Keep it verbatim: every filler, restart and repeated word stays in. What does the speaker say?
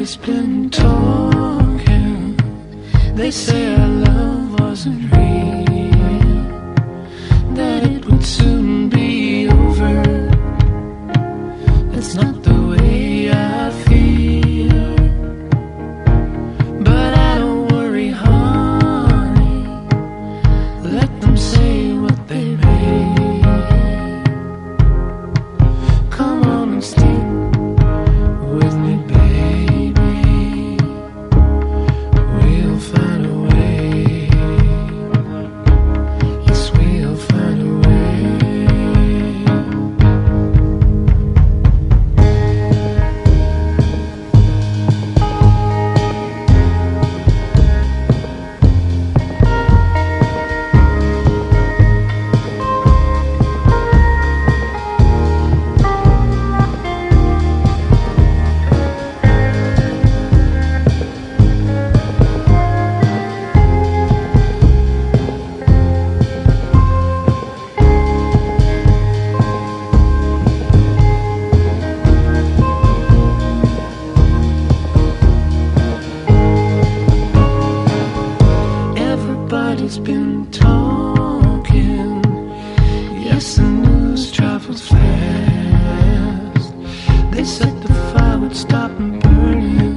Everybody's been talking. They say our love wasn't real, that it would soon be over. It's not the way I feel, but I don't worry, honey. Let them say what they may. Come on and stay with me, baby. We'll find a way. Yes, we'll find a way. Everybody's been talking. Yes, the news travels fast. They said the fire would stop and burning.